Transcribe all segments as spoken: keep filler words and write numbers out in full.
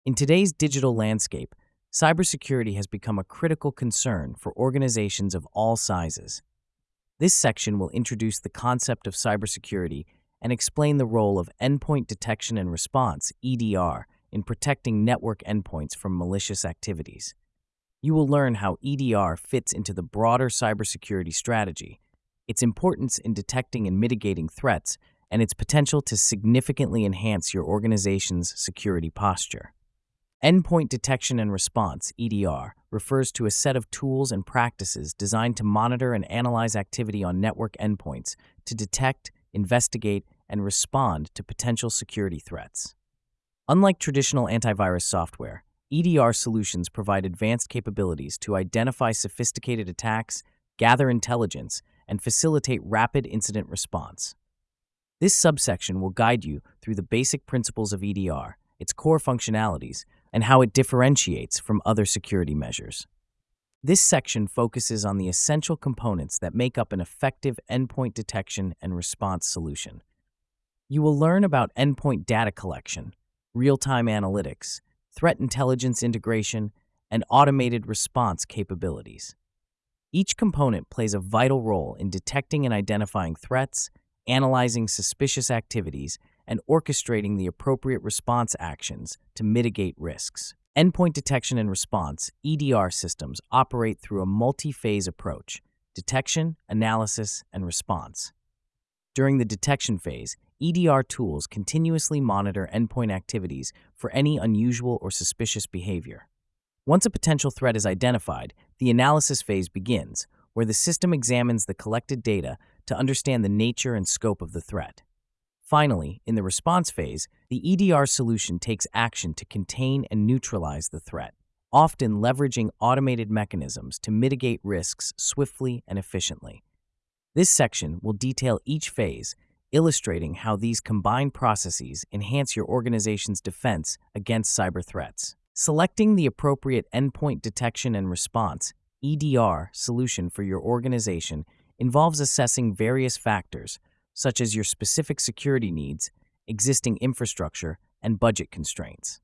In today's digital landscape, cybersecurity has become a critical concern for organizations of all sizes. This section will introduce the concept of cybersecurity and explain the role of endpoint detection and response, E D R, in protecting network endpoints from malicious activities. You will learn how E D R fits into the broader cybersecurity strategy, its importance in detecting and mitigating threats, and its potential to significantly enhance your organization's security posture. Endpoint detection and response, E D R, refers to a set of tools and practices designed to monitor and analyze activity on network endpoints to detect, investigate, and respond to potential security threats. Unlike traditional antivirus software, E D R solutions provide advanced capabilities to identify sophisticated attacks, gather intelligence, and facilitate rapid incident response. This subsection will guide you through the basic principles of E D R, its core functionalities, and how it differentiates from other security measures. This section focuses on the essential components that make up an effective endpoint detection and response solution. You will learn about endpoint data collection, real-time analytics, threat intelligence integration, and automated response capabilities. Each component plays a vital role in detecting and identifying threats, analyzing suspicious activities, and orchestrating the appropriate response actions to mitigate risks. Endpoint detection and response, E D R systems operate through a multi-phase approach: detection, analysis, and response. During the detection phase, E D R tools continuously monitor endpoint activities for any unusual or suspicious behavior. Once a potential threat is identified, the analysis phase begins, where the system examines the collected data to understand the nature and scope of the threat. Finally, in the response phase, the E D R solution takes action to contain and neutralize the threat, often leveraging automated mechanisms to mitigate risks swiftly and efficiently. This section will detail each phase, illustrating how these combined processes enhance your organization's defense against cyber threats. Selecting the appropriate endpoint detection and response, E D R, solution for your organization involves assessing various factors, such as your specific security needs, existing infrastructure, and budget constraints.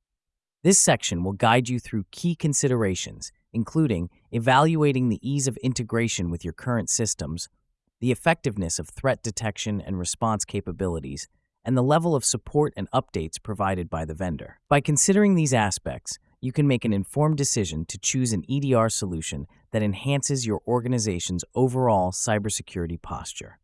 This section will guide you through key considerations, including evaluating the ease of integration with your current systems, the effectiveness of threat detection and response capabilities, and the level of support and updates provided by the vendor. By considering these aspects, you can make an informed decision to choose an E D R solution that enhances your organization's overall cybersecurity posture.